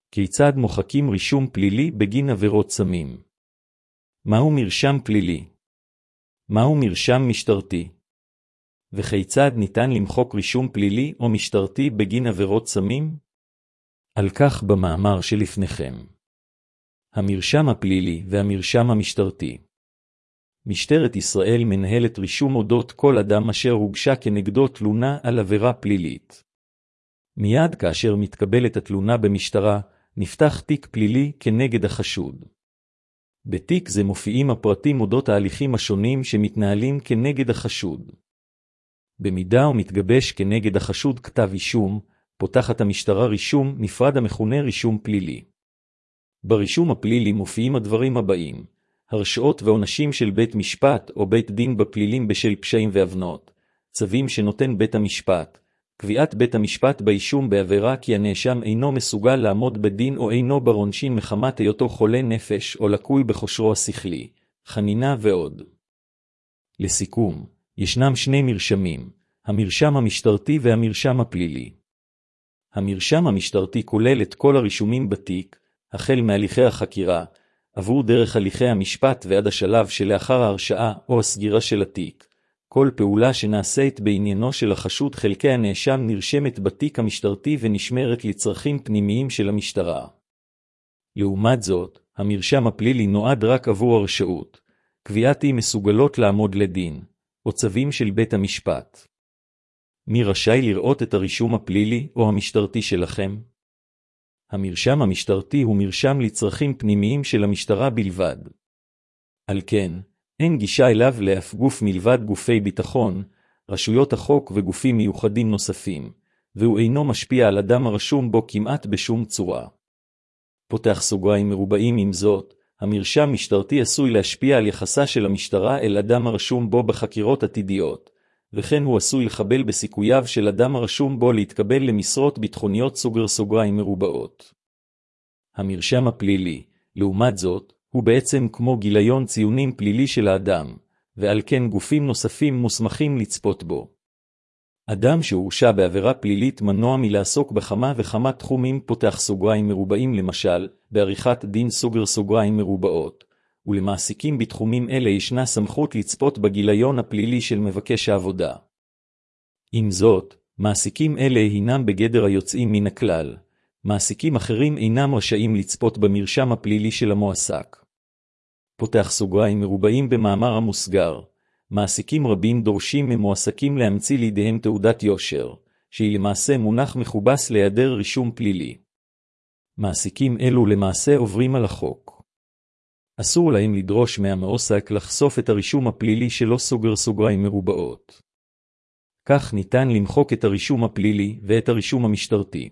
כיצד מוחקים רישום פלילי בגין עבירות סמים? מהו מרשם פלילי? מהו מרשם משטרתי? וכיצד ניתן למחוק רישום פלילי או משטרתי בגין עבירות סמים? על כך במאמר שלפניכם. המרשם הפלילי והמרשם המשטרתי. משטרת ישראל מנהלת רישום אודות כל אדם אשר הוגשה כנגדו תלונה על עבירה פלילית. מיד כאשר מתקבלת התלונה במשטרה, נפתח תיק פלילי כנגד החשוד. בתיק זה מופיעים הפרטים אודות ההליכים השונים שמתנהלים כנגד החשוד. במידה ומתגבש כנגד החשוד כתב אישום, פותחת המשטרה רישום נפרד המכונה רישום פלילי. ברישום הפלילי מופיעים הדברים הבאים: הרשעות ועונשים של בית משפט או בית דין בפלילים בשל פשעים ועוונות, צווים שנותן בית המשפט, קביעת בית המשפט באישום בעבירה כי הנאשם אינו מסוגל לעמוד בדין או אינו בר עונשין מחמת היותו חולה נפש או לקוי בכושרו השכלי, חנינה ועוד. לסיכום, ישנם שני מרשמים, המרשם המשטרתי והמרשם הפלילי. המרשם המשטרתי כולל את כל הרישומים בתיק, החל מהליכי החקירה, עברו דרך הליכי המשפט ועד השלב שלאחר ההרשעה או הסגירה של התיק. כל פעולה שנעשית בעניינו של החשוד חלקי הנאשם נרשמת בתיק המשטרתי ונשמרת לצרכים פנימיים של המשטרה. לעומת זאת, המרשם הפלילי נועד רק עבור הרשעות, קביעת אי מסוגלות לעמוד לדין, או צווים של בית המשפט. מי רשאי לראות את הרישום הפלילי או המשטרתי שלכם? המרשם המשטרתי הוא מרשם לצרכים פנימיים של המשטרה בלבד. על כן, אין גישה אליו לאף גוף מלבד גופי ביטחון, רשויות החוק וגופים מיוחדים נוספים, והוא אינו משפיע על אדם הרשום בו כמעט בשום צורה. פותח סוגריים מרובעים עם זאת, המרשם משטרתי עשוי להשפיע על יחסה של המשטרה אל אדם הרשום בו בחקירות עתידיות, וכן הוא עשוי לחבל בסיכוייו של אדם הרשום בו להתקבל למשרות ביטחוניות סוגריים מרובעות. המרשם הפלילי, לעומת זאת, הוא בעצם כמו גיליון ציונים פלילי של האדם, ועל כן גופים נוספים מוסמכים לצפות בו. אדם שהורשע בעבירה פלילית מנוע מלעסוק בכמה וכמה תחומים פותח סוגריים מרובעים למשל, בעריכת דין סוגריים מרובעות, ולמעסיקים בתחומים אלה ישנה סמכות לצפות בגיליון הפלילי של מבקש העבודה. עם זאת, מעסיקים אלה הינם בגדר היוצאים מן הכלל, מעסיקים אחרים אינם רשאים לצפות במרשם הפלילי של המועסק. פותח סוגריים מרובעים במאמר המוסגר, מעסיקים רבים דורשים ממועסקים להמציא לידיהם תעודת יושר, שהיא למעשה מונח מכובס ליעדר רישום פלילי. מעסיקים אלו למעשה עוברים על החוק. אסור להם לדרוש מהמועסק לחשוף את הרישום הפלילי שלו סוגריים מרובעות. כך ניתן למחוק את הרישום הפלילי ואת הרישום המשטרתי.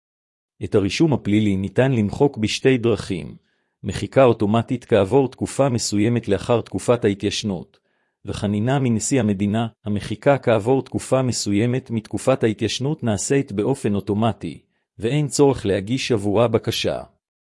את הרישום הפלילי ניתן למחוק בשתי דרכים, מחיקה אוטומטית כעבור תקופה מסוימת לאחר תקופת ההתיישנות, וחנינה מנשיא המדינה, המחיקה כעבור תקופה מסוימת מתקופת ההתיישנות נעשית באופן אוטומטי, ואין צורך להגיש עבורה בקשה.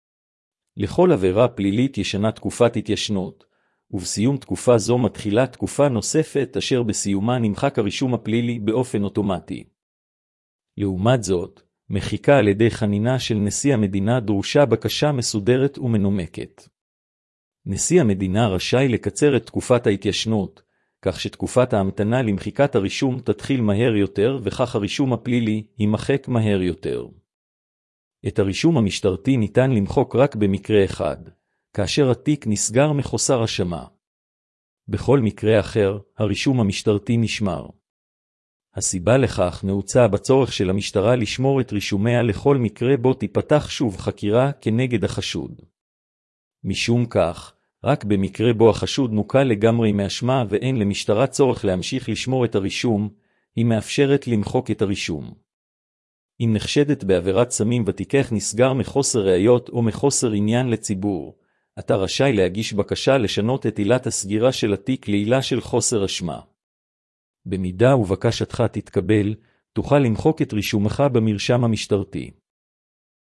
לכל עבירה פלילית ישנה תקופת התיישנות, ובסיום תקופה זו מתחילה תקופה נוספת אשר בסיומה נמחק הרישום הפלילי באופן אוטומטי. לעומת זאת, מחיקה על ידי חנינה של נשיא המדינה דרושה בקשה מסודרת ומנומקת. נשיא המדינה רשאי לקצר את תקופת ההתיישנות, כך שתקופת ההמתנה למחיקת הרישום תתחיל מהר יותר וכך הרישום הפלילי יימחק מהר יותר. את הרישום המשטרתי ניתן למחוק רק במקרה אחד, כאשר התיק נסגר מחוסר אשמה. בכל מקרה אחר, הרישום המשטרתי נשמר. הסיבה לכך נעוצה בצורך של המשטרה לשמור את רישומיה לכל מקרה בו תיפתח שוב חקירה כנגד החשוד. משום כך, רק במקרה בו החשוד נוקה לגמרי מאשמה ואין למשטרה צורך להמשיך לשמור את הרישום, היא מאפשרת למחוק את הרישום. אם נחשדת בעבירת סמים ותיקך נסגר מחוסר ראיות או מחוסר עניין לציבור, אתה רשאי להגיש בקשה לשנות את עילת הסגירה של התיק לעילה של חוסר אשמה. במידה ובקשתך תתקבל, תוכל למחוק את רישומך במרשם המשטרתי.